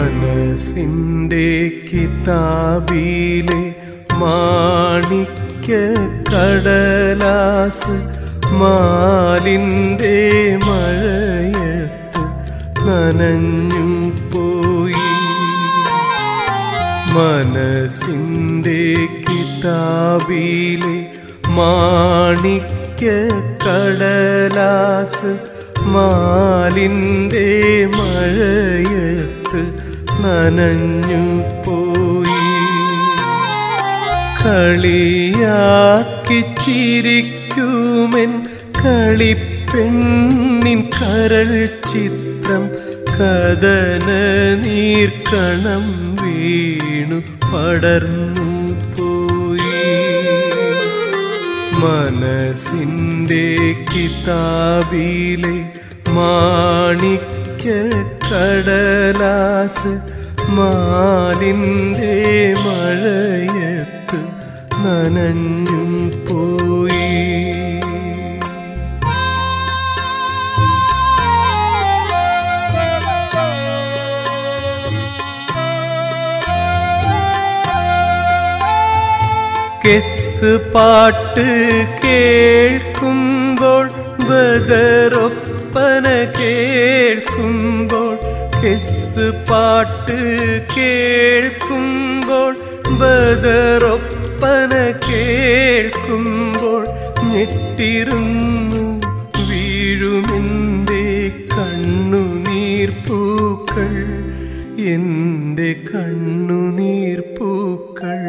മനസ്സിൻ്റെ കിതാബിലെ മാണിക്യ കടലാസ് മാലിൻ്റെ മഴയത്ത് നനഞ്ഞു പോയി. മനസ്സിൻ്റെ കിതാബിലെ മാണിക്യ കടലാസ് മാലിൻ്റെ മഴയത്ത് നനഞ്ഞു പോയി. കളിയാക്കി ചിരിക്കുമെൻ കളിപ്പെണ്ണിൻ കരൾ ചിത്രം കദന നീർക്കണം വീണു പടർന്നു പോയി. മനസ്സിൻ്റെ കിതാബിലെ മാണിക്യ കടലാസ് മാലിൻ്റെ മഴയത്ത് നനഞ്ഞു പോയി. കെസ് പാട്ട് കേൾക്കുമ്പോൾ ബദറൊപ്പന കേൾക്കുമ്പോൾ കെസ് പാട്ട് കേൾക്കുമ്പോൾ ബദറൊപ്പന കേൾക്കുമ്പോൾ ഞെട്ടിരുന്നു വീഴുമെൻ്റെ കണ്ണുനീർപ്പൂക്കൾ, എൻ്റെ കണ്ണുനീർപ്പൂക്കൾ.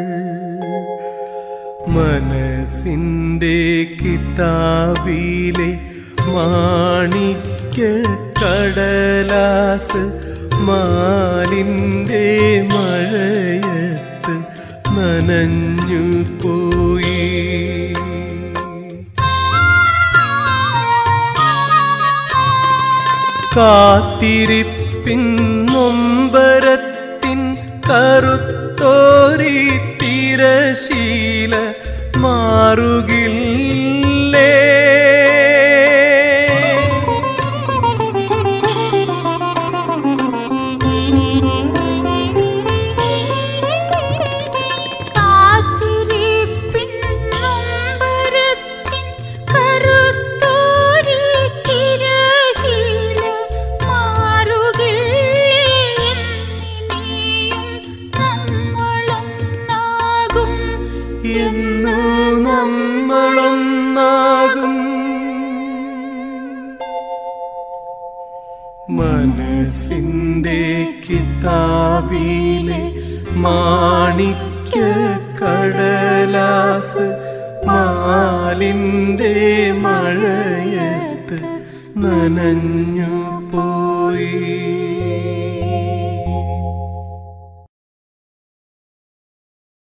മനസ്സിൻ്റെ കിതാബിലെ മാണിക്യ കടലാസ് മാലിൻ്റെ മഴയത്ത് നനഞ്ഞു പോയി. കാത്തിരിപ്പിൻ നൊമ്പരത്തിൻ കറുത്തോരി തിരശീല മാറുകില്ലേ. എന്നു നമ്മളൊന്നാകും. മനസ്സിൻ്റെ കിതാബിലെ മാണിക്യ കടലാസ് മാലിൻ്റെ മഴയത്ത് നനഞ്ഞു പോയി.